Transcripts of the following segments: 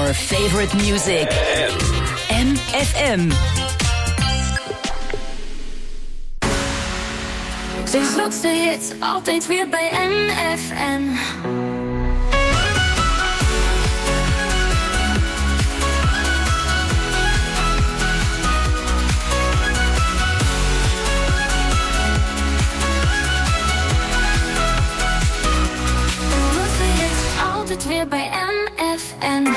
your favorite music. MFM. Zijn grootste hits altijd weer bij MFM. Altijd weer bij MFM.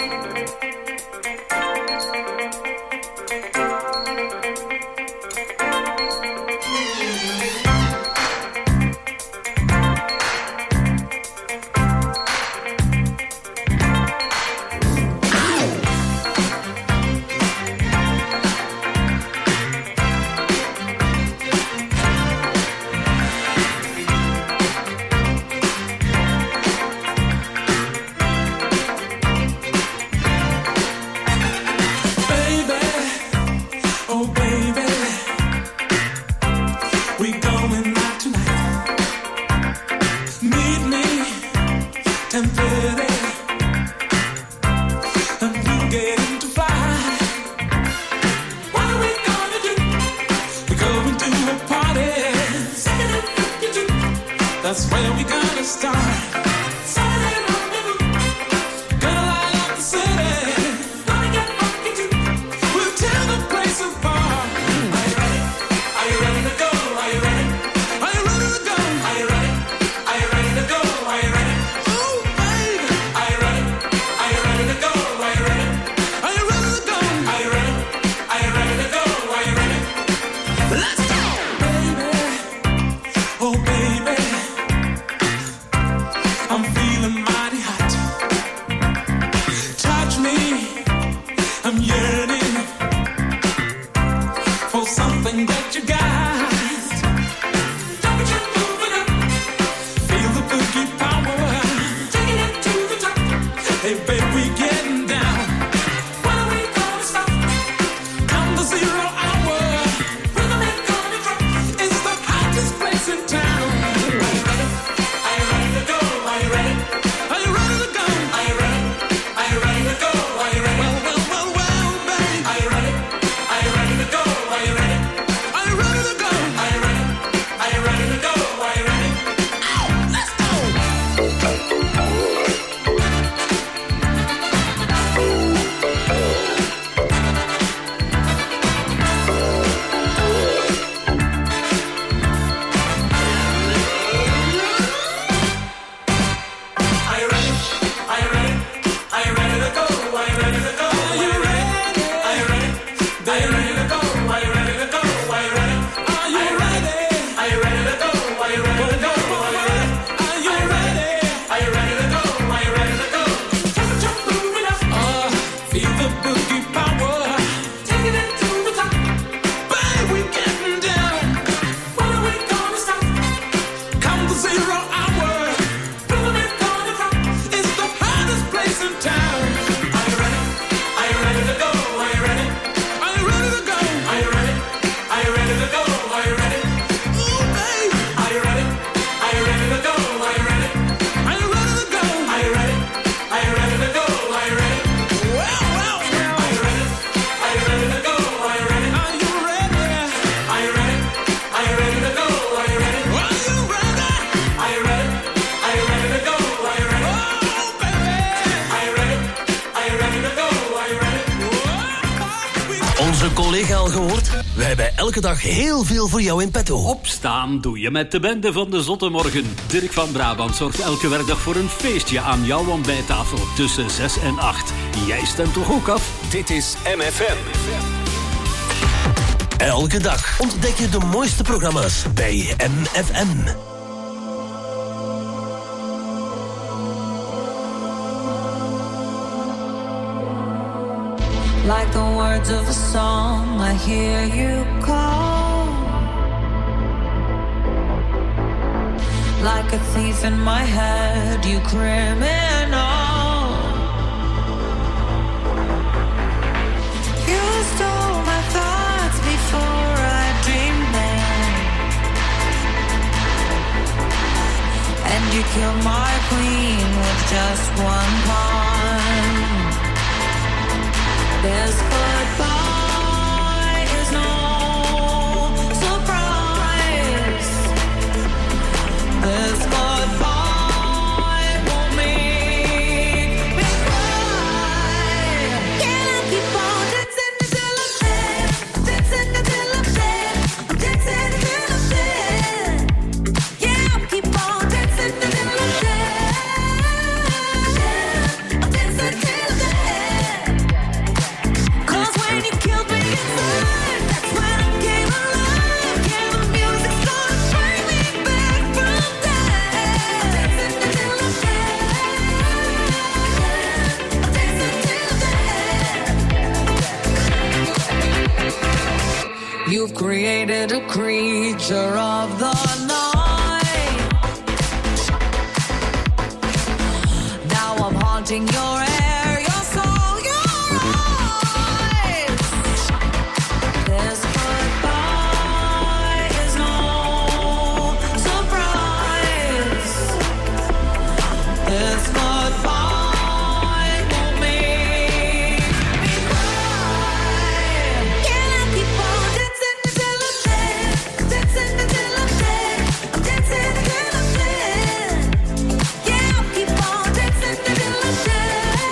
We hebben elke dag heel veel voor jou in petto. Opstaan doe je met de bende van de Zotte Morgen. Dirk van Brabant zorgt elke werkdag voor een feestje aan jouw ontbijttafel tussen 6 en 8. Jij stemt toch ook af? Dit is MFM. Elke dag ontdek je de mooiste programma's bij MFM. Like the words of a song, I hear you call. Like a thief in my head, you criminal. You stole my thoughts before I dreamed them, and you killed my queen with just one pawn. You've created a creature of the night. Now I'm haunting your air, your soul, your eyes. This goodbye is no surprise. This goodbye won't make me cry. Can I keep on dancing until I'm dead? Dancing until I'm dead. I'm dancing until I'm dead. Yeah, I'll keep on dancing until I'm dead.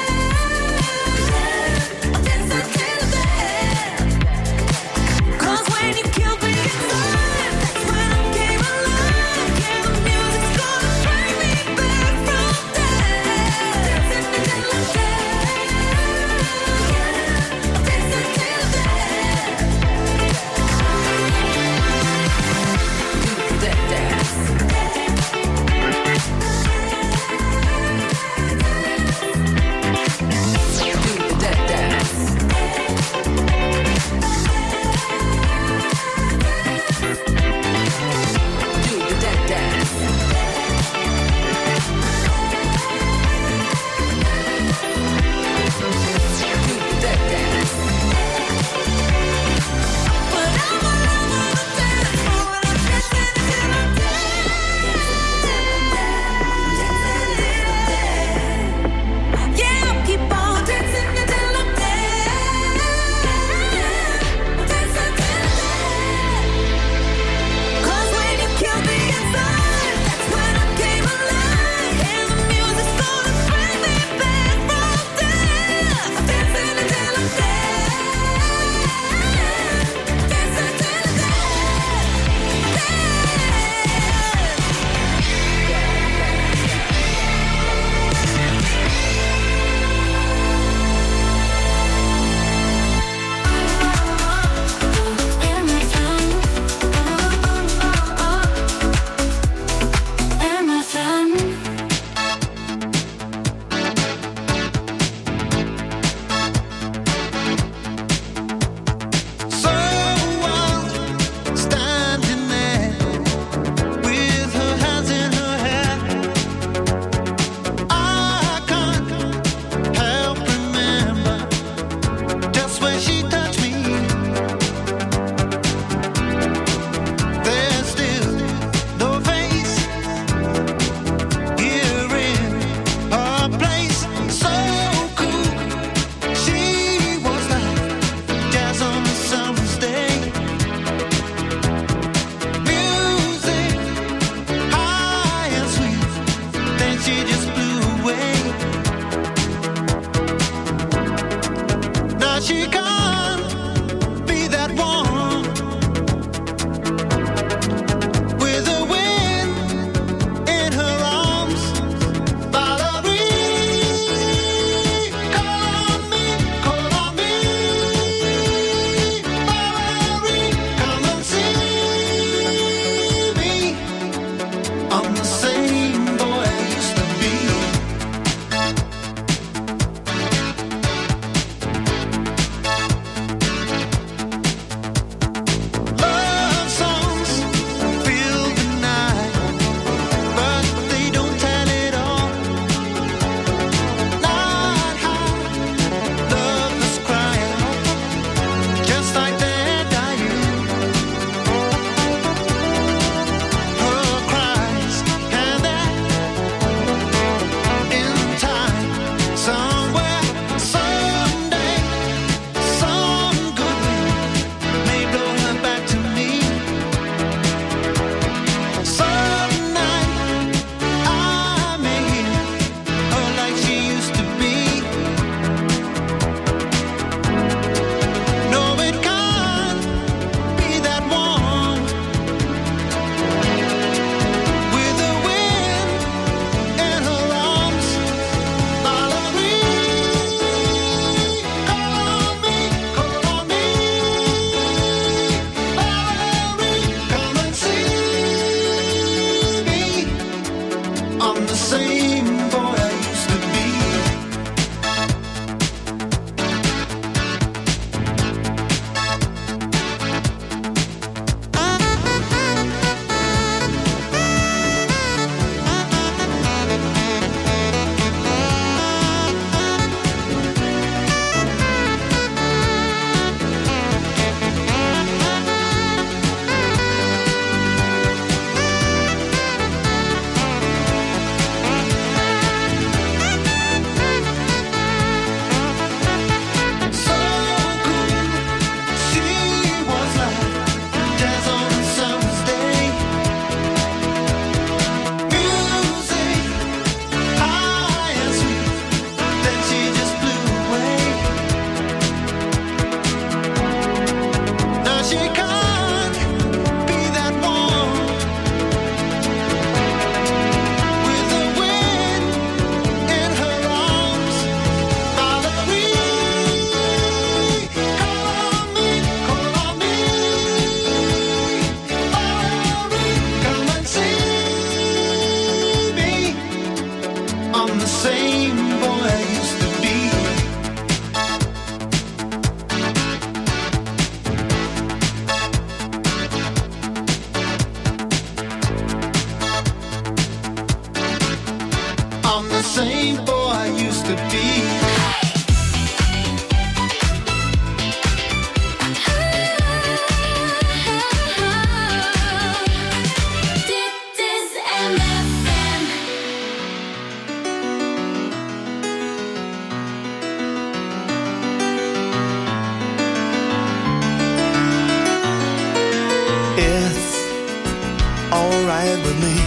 right with me.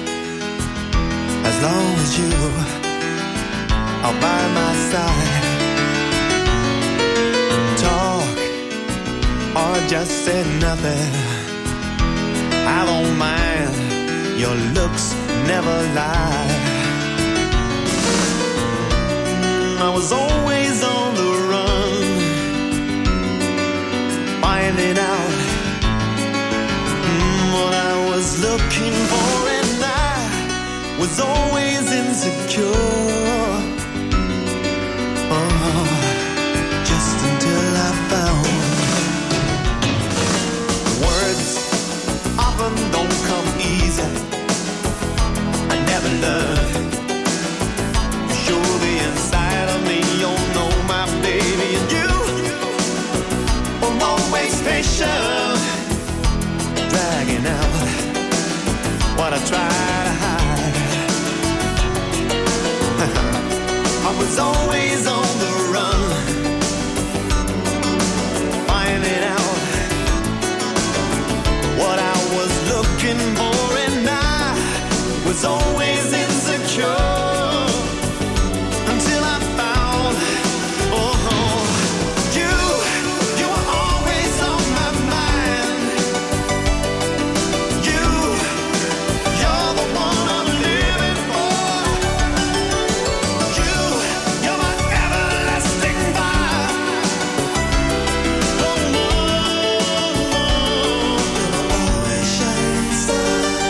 As long as you are by my side. Talk or just say nothing, I don't mind. Your looks never lie. I was always on the run, finding out what I was looking for, and I was always insecure. Oh, just until I found words often don't come easy. I never learned to show the inside of me. You know my baby, and you were always patient, dragging out what I tried to hide. I was always on the run, finding out what I was looking for, and I was always insecure until I found, you were always on my mind. You're the one I'm living for. You're my everlasting fire. Oh, no, you're always shining star.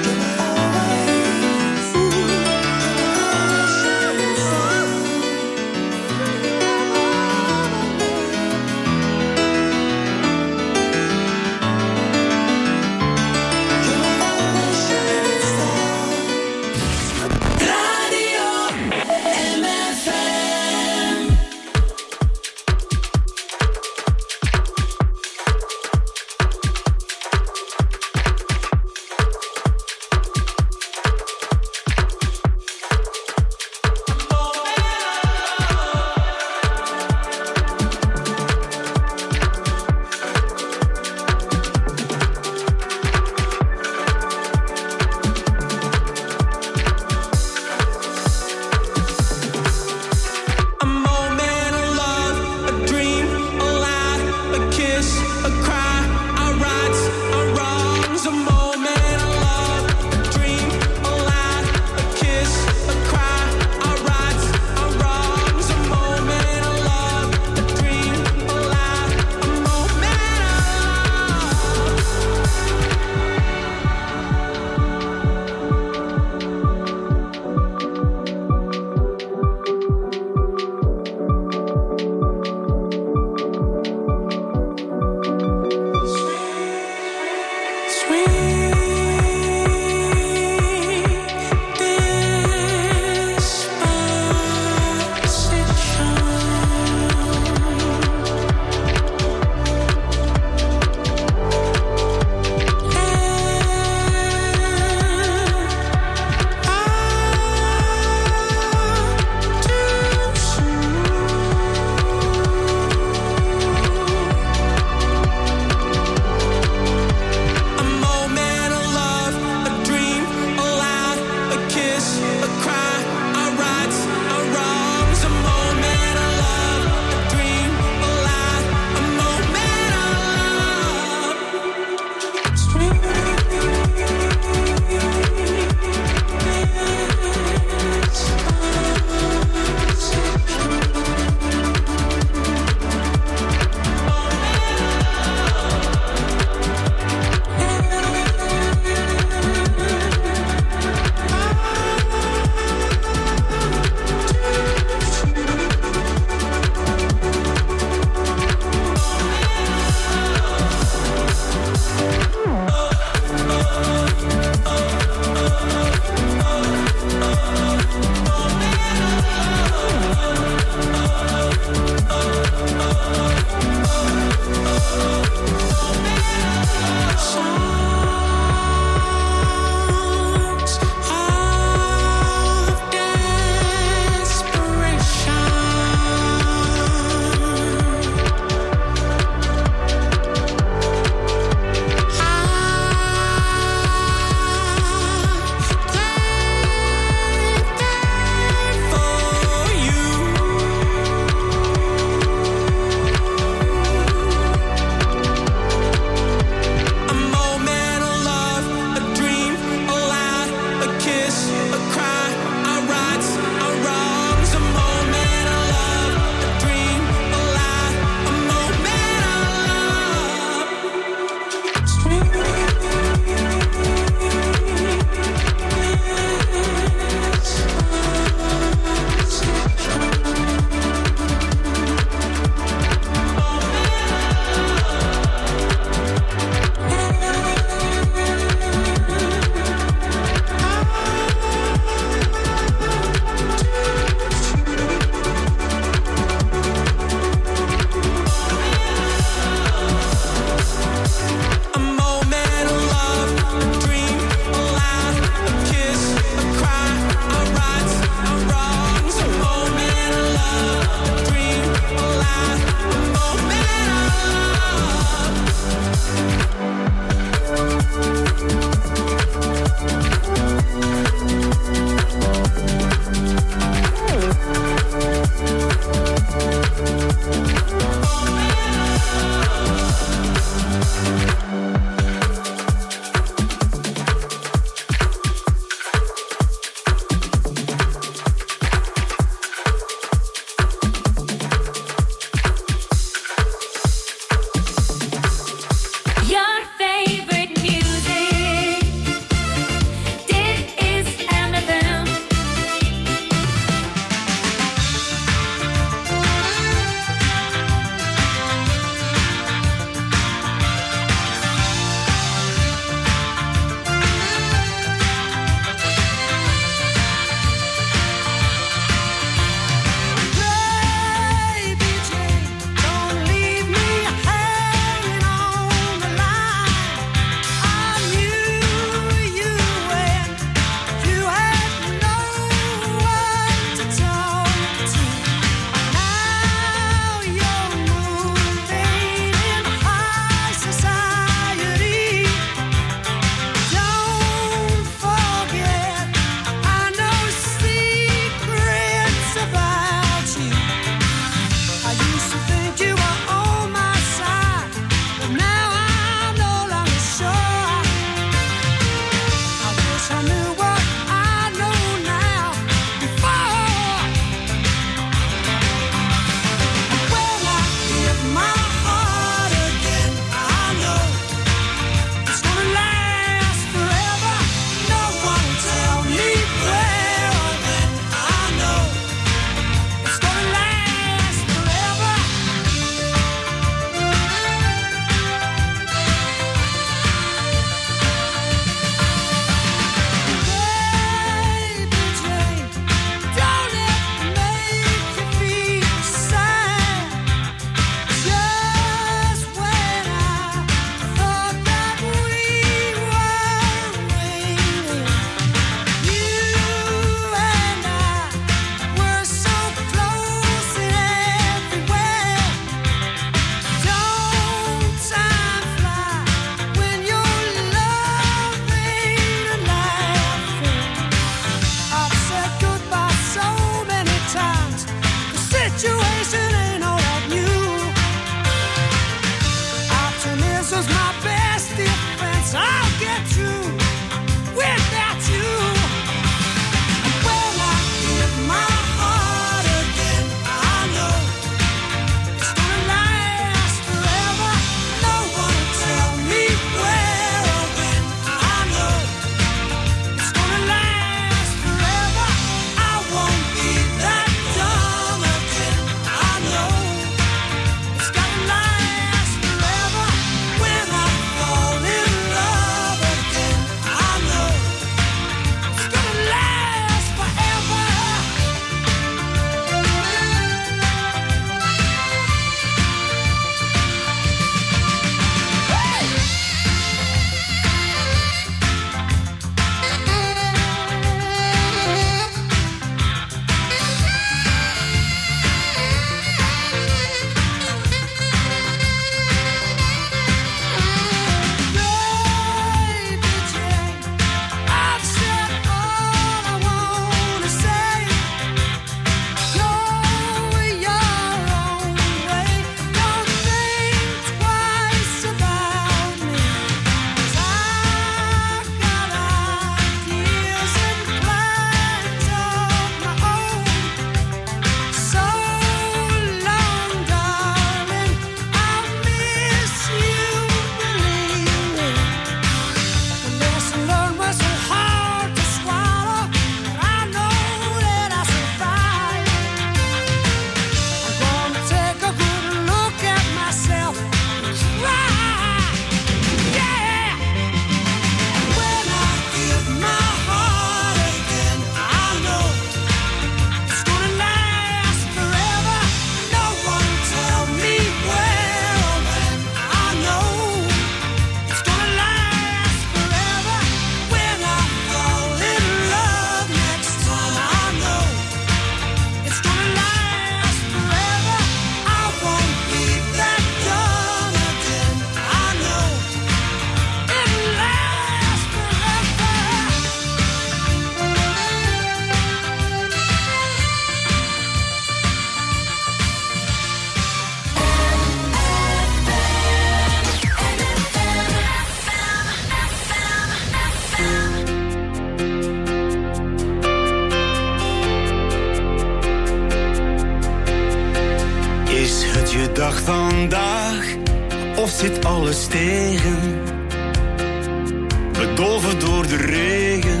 je dag vandaag? Of zit alles tegen? Bedolven door de regen.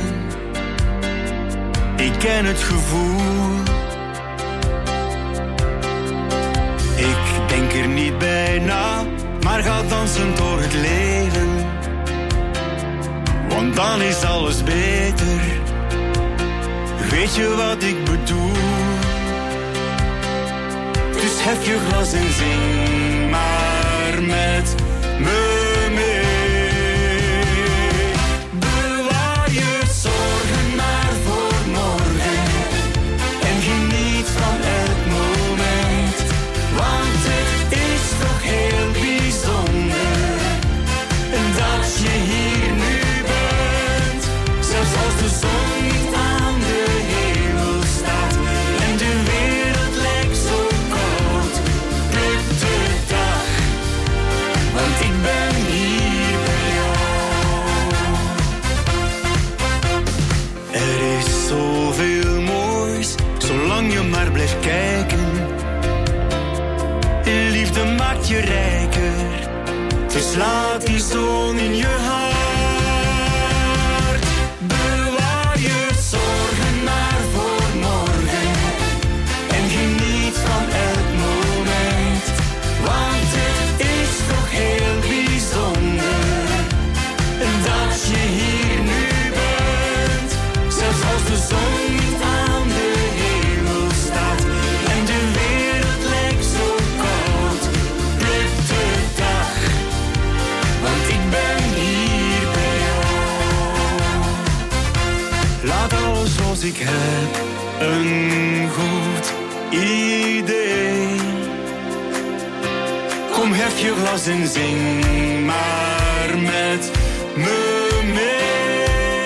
Ik ken het gevoel. Ik denk er niet bij na, maar ga dansen door het leven. Want dan is alles beter. Weet je wat ik bedoel? Dus hef je glas en zing maar met me mee. Bewaar je zorgen maar voor morgen. En geniet van het moment. Want het is toch heel bijzonder. Dat je hier nu bent. Zelfs als de zon niet aan de hemel staat. En de wereld lijkt zo koud. Pluk de dag. Want ik ben hier bij jou. Er is zoveel moois. Zolang je maar blijft kijken. Liefde maakt je rijker. Dus laat die zon in je hart. Bewaar je zorgen maar voor morgen. En geniet van elk moment. Want het is toch heel bijzonder. Dat je hier nu bent. Zelfs als de zon niet aan de hemel staat. En de wereld lijkt zo koud. Pluk de dag. Want ik ben hier bij jou. Laat alles zoals ik heb een goed idee. Kom, hef je glas en zing maar met me mee.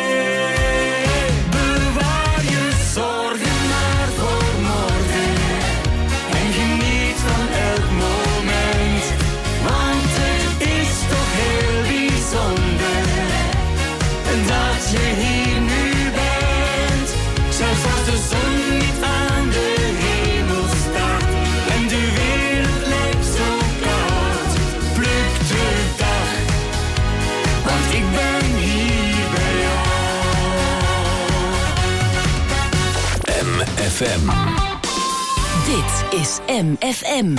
Bewaar je zorgen maar voor morgen. En geniet van elk moment. Want het is toch heel bijzonder. Dat je hier nu bent. Zelfs als de zon niet aan de hemel staat. En de wereld lijkt zo koud. Pluk de dag. Want ik ben hier bij jou. MFM. Dit is MFM.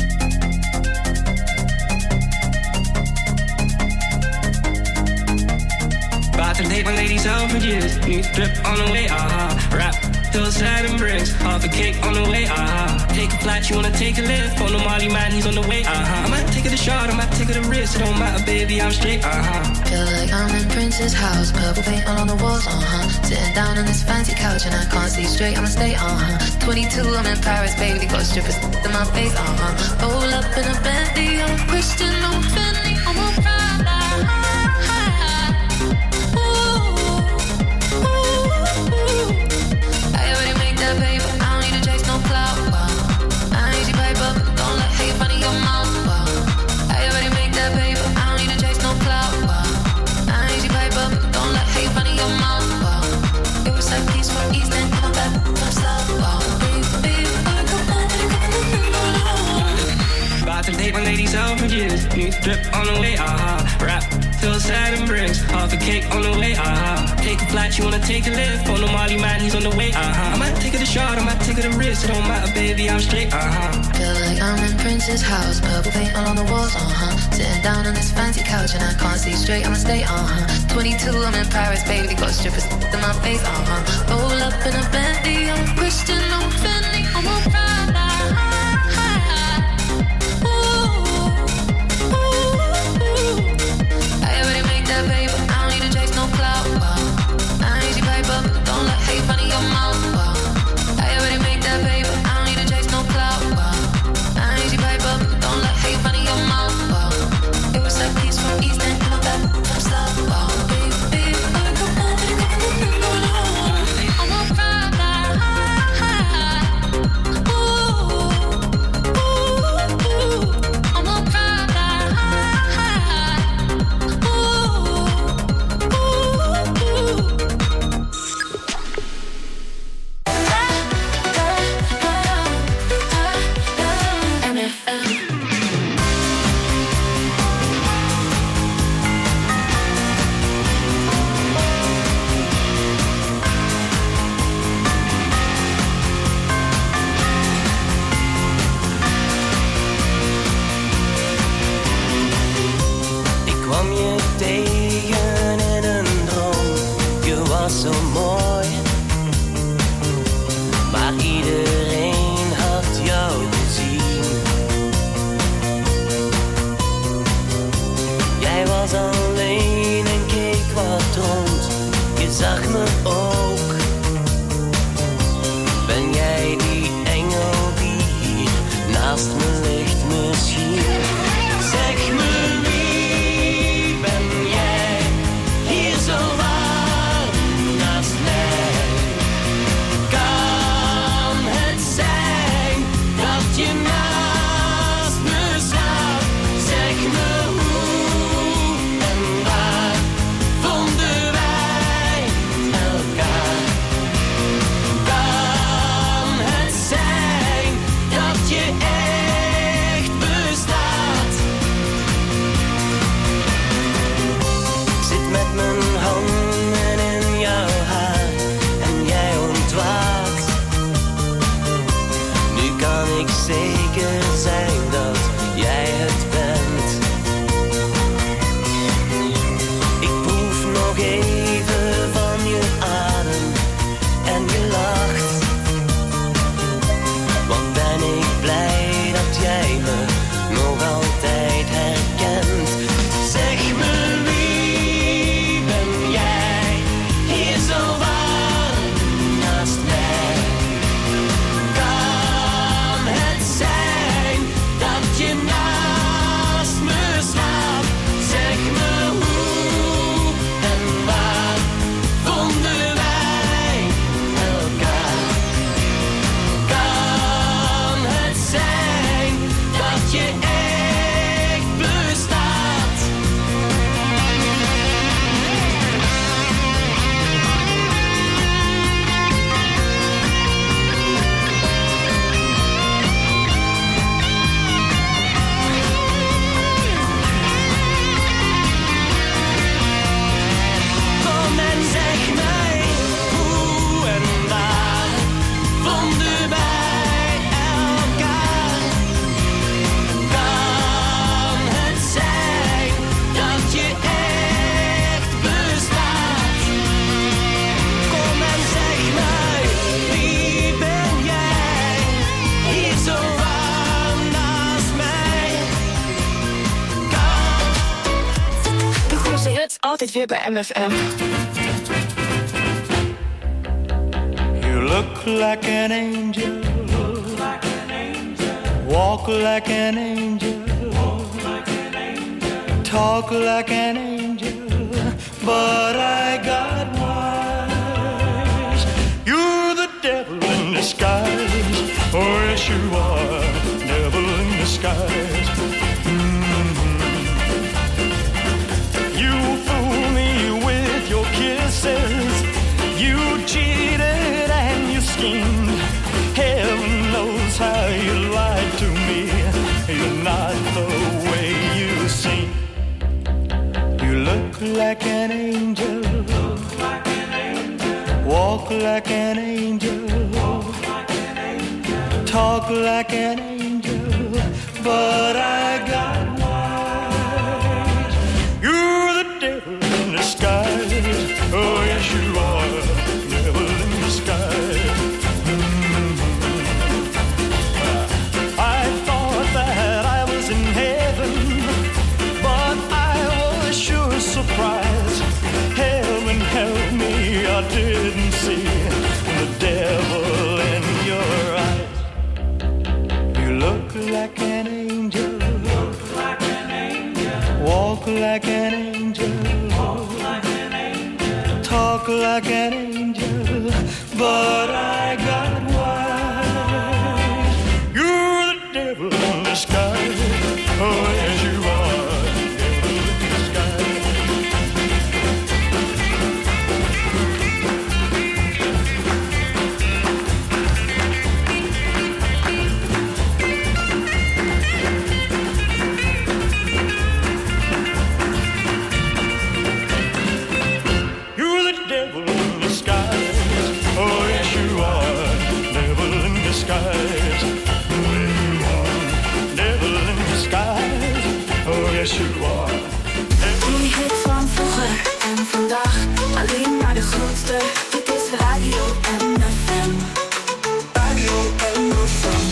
About to date my ladies out for years. New drip on the way, rap, hillside and bricks. Half a cake on the way, Take a flight, you wanna take a lift. On the Molly man, he's on the way, I might take it a shot, I might take it a risk. It don't matter, baby, I'm straight, Feel like I'm in Prince's house. Purple paint all on the walls, Sitting down on this fancy couch and I can't see straight, I'ma stay, 22, I'm in Paris, baby. They got strippers in my face, Roll up in a Bentley, I'm Christian, I'm Fendi, I'm a Prada. I already made that paper, I don't need to chase no clout. I ain't pipe up, don't let hate funny your mouth. I already made that paper, I don't need to chase no clout. I ain't pipe up, don't let hate funny your mouth. It was like peace from East End, come back from South. About to date my ladies out for years. New drip on the way, rap, hillside and bricks. Half a cake on the way, Take a flight, you wanna take a lift. On the Molly man, he's on the way, I might take it a shot, I might take it a risk. It don't matter, baby, I'm straight, Feel like I'm in Prince's house. Purple paint all on the walls, Sitting down on this fancy couch and I can't see straight, I'ma stay, 22, I'm in Paris, baby. They got strippers in my face, Roll up in a Bentley, I'm Christian, I'm Fendi, I'm a Prada. I already made that paper, I don't need to chase no clout. I ain't pipe up, don't let hate funny your mouth. I already made that paper, I don't need to chase no clout. I ain't pipe up, don't let hate funny your mouth. It was like peace from East End, come back from South. I'm a Prada. zeker zijn dat jij het bent. Ik proef nog even van je adem en je lacht. Wat ben ik blij dat jij me nog altijd herkent. Zeg me, wie ben jij hier zo warm naast mij? Kan het zijn dat je naast me slaapt? Zeg me hoe en waar vonden wij elkaar? Kan het zijn dat je echt bestaat? Kom en zeg mij hoe en waar vonden wij elkaar? Kan het zijn dat je echt bestaat? Kom en zeg mij, wie ben jij hier zo warm naast mij? De grootste hits altijd weer bij MFM. You look like an angel. Walk like an angel. Talk like an angel. But I got wise. You're the devil in disguise. Oh, yes, you are. Devil in disguise. You fool me with your kisses. You cheated and you schemed. Heaven knows how you lied to me. You're not the way you seem. You look like an angel. Walk like an angel. Talk like an angel. But I got wise. You're the devil in disguise. Oh, yes, you are. Devil in disguise. I thought that I was in heaven, but I was sure surprised. Heaven help me, I didn't see the devil in your eyes. You look like an angel. Walk like an angel. Talk like an angel. But I got wise. You're the devil in disguise. Oh, yes, you are. Devil in disguise. You're the devil in disguise. Oh, yes, you are. Devil in disguise. Devil in disguise. Oh, yes, you are. Die hit van vroeger en vandaag. Alleen maar de grootste. Dit is Radio MFM. Radio MFM.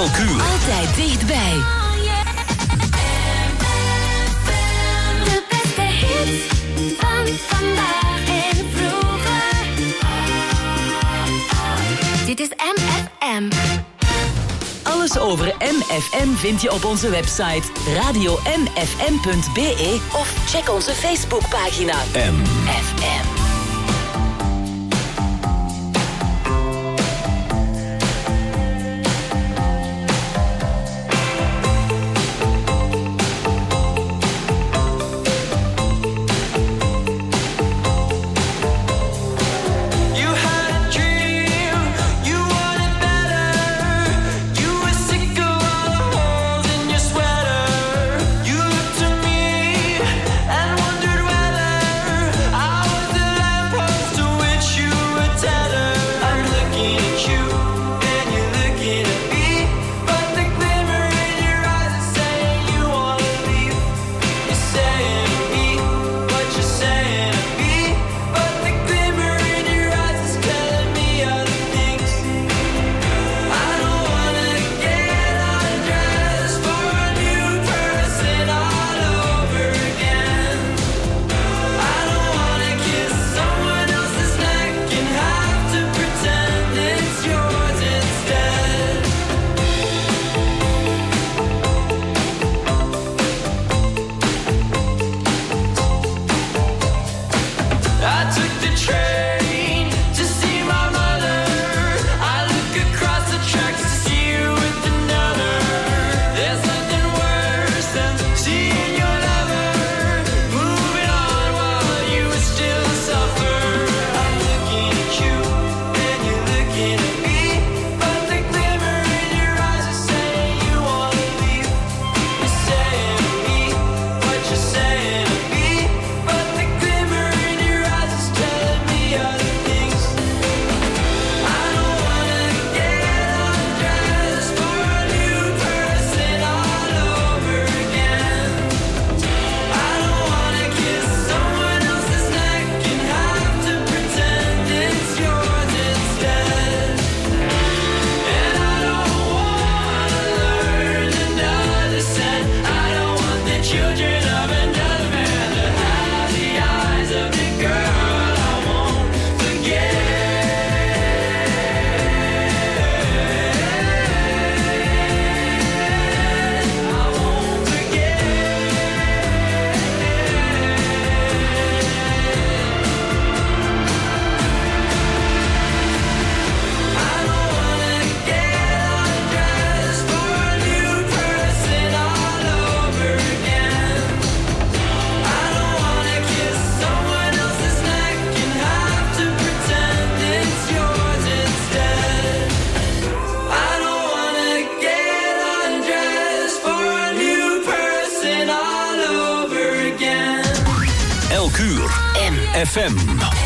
Elk uur. Altijd dichtbij. De beste hits van vandaag en vroeger. Dit is MFM. Alles over MFM vind je op onze website radiomfm.be of check onze Facebookpagina MFM. FM.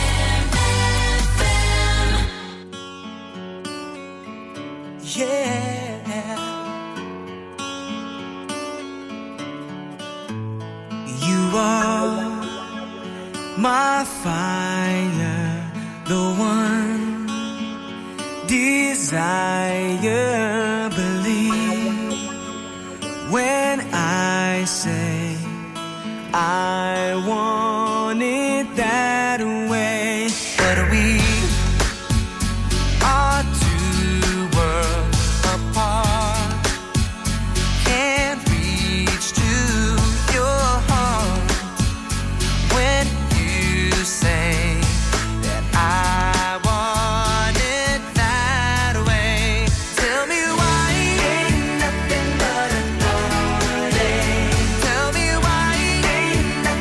Yeah. You are my fire, the one desire. Believe when I say I want it that way, but we are two worlds apart. Can't reach to your heart when you say that I want it that way. Tell me why ain't nothing but a heartache. Tell me why ain't nothing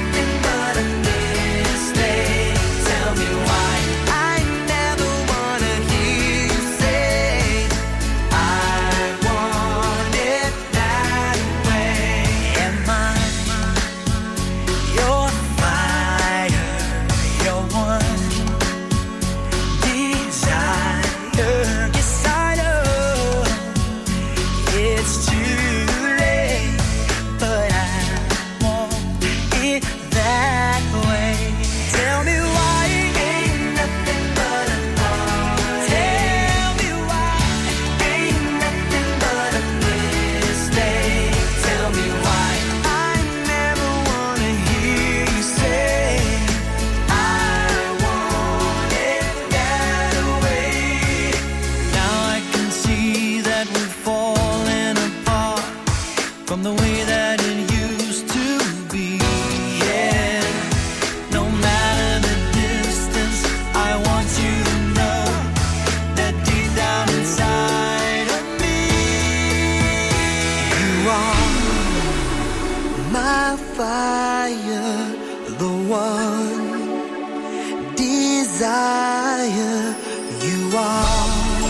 desire. You are.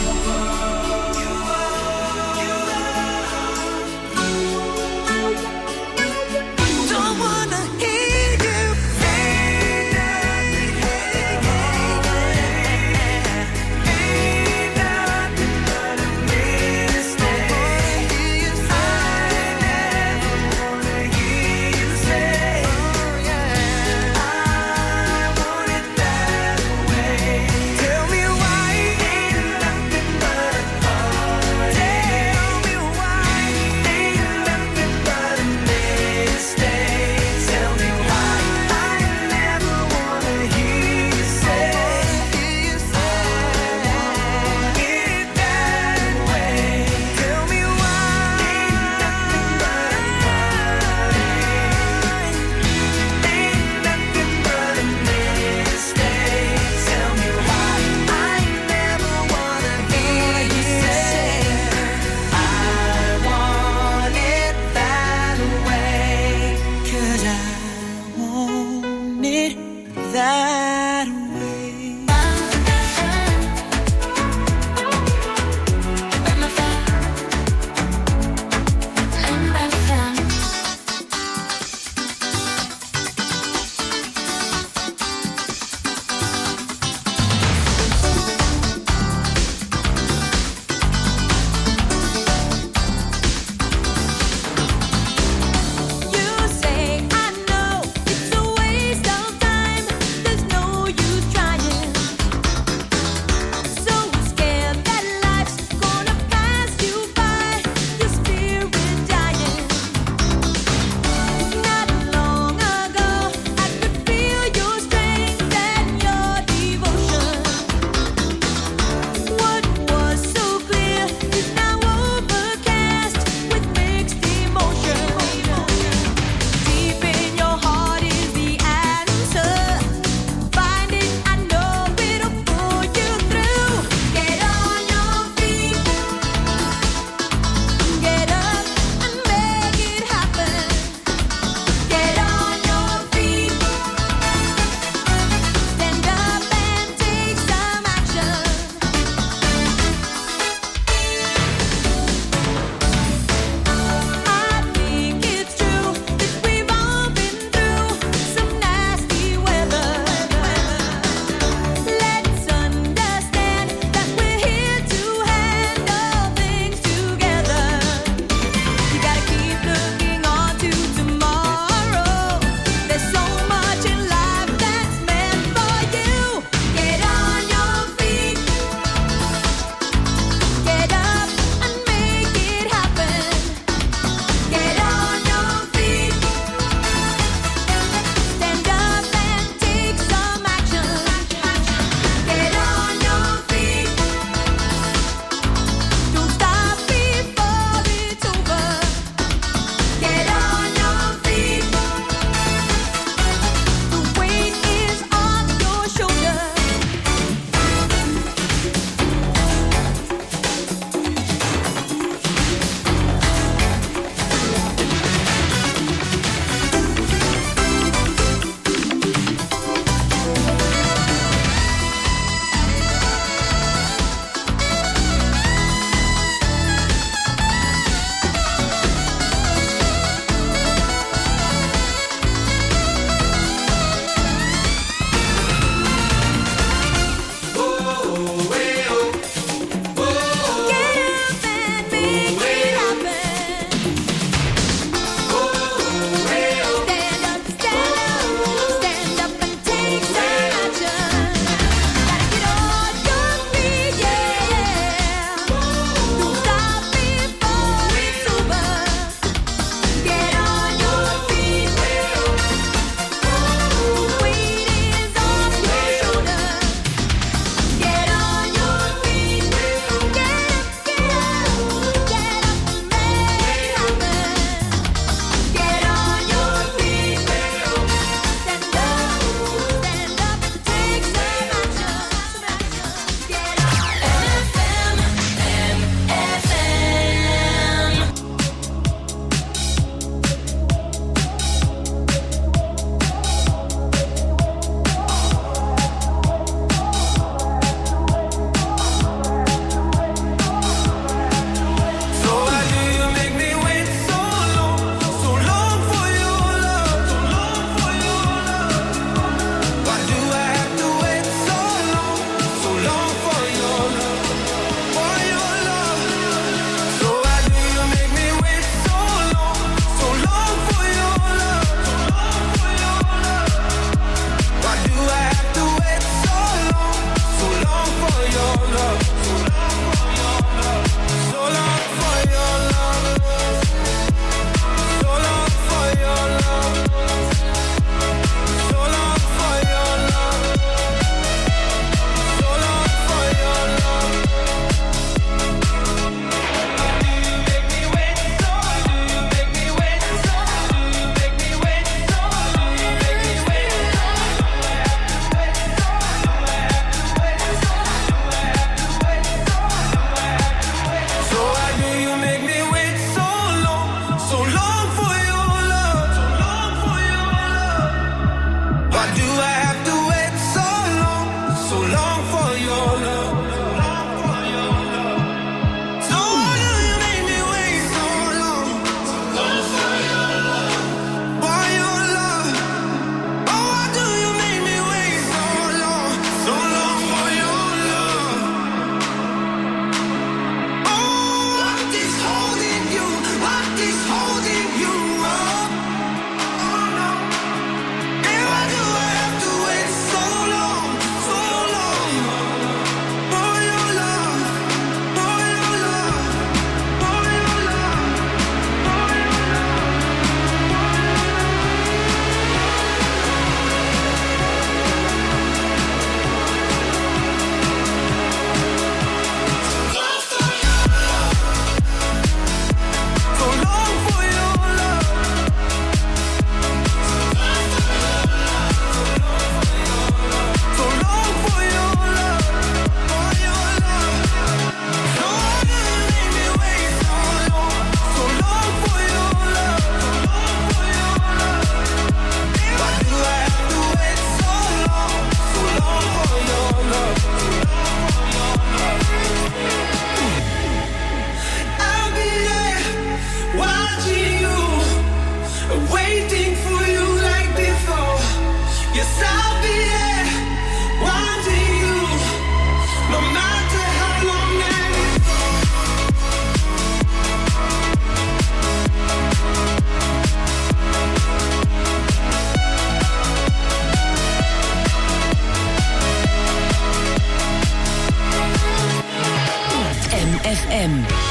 Don't wanna hear you say nothing. Ain't nothing but a mistake. I never wanna hear you say, I want it that way. Tell me why ain't FM.